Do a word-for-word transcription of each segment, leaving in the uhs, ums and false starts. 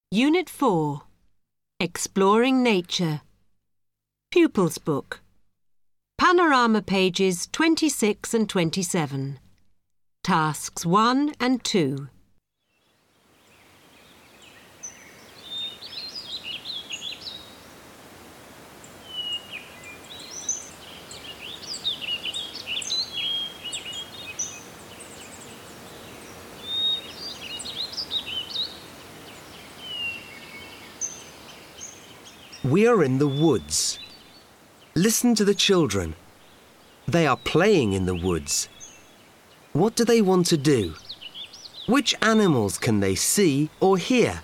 Unit four. Exploring Nature. Pupils Book. Panorama pages twenty-six and twenty-seven. Tasks one and two. We are in the woods. Listen to the children. They are playing in the woods. What do they want to do? Which animals can they see or hear?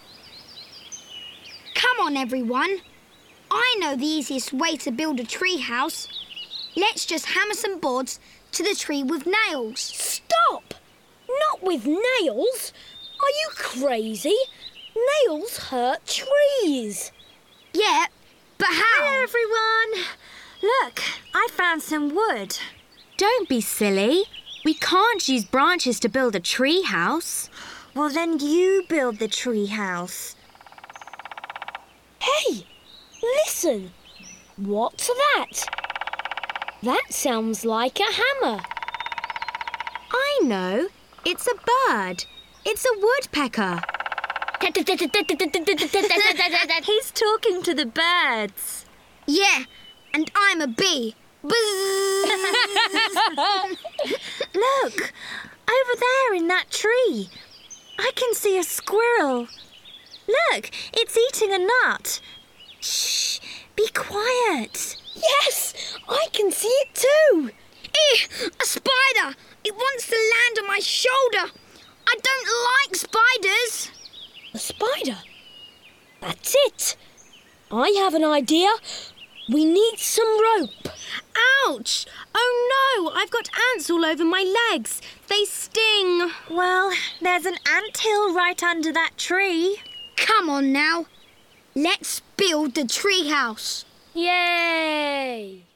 Come on, everyone. I know the easiest way to build a tree house. Let's just hammer some boards to the tree with nails. Stop! Not with nails. Are you crazy? Nails hurt trees. Yeah, but how? Hi, everyone. Look, I found some wood. Don't be silly. We can't use branches to build a tree house. Well, then you build the tree house. Hey, listen. What's that? That sounds like a hammer. I know. It's a bird. It's a woodpecker. He's talking to the birds. Yeah, and I'm a bee. Buzz. Look, over there in that tree. I can see a squirrel. Look, it's eating a nut. Shh, be quiet. Yes, I can see it too. Eh, a spider. It wants to land on my shoulder. I don't like spiders. A spider? That's it. I have an idea. We need some rope. Ouch! Oh no, I've got ants all over my legs. They sting. Well, there's an anthill right under that tree. Come on now. Let's build the tree house. Yay!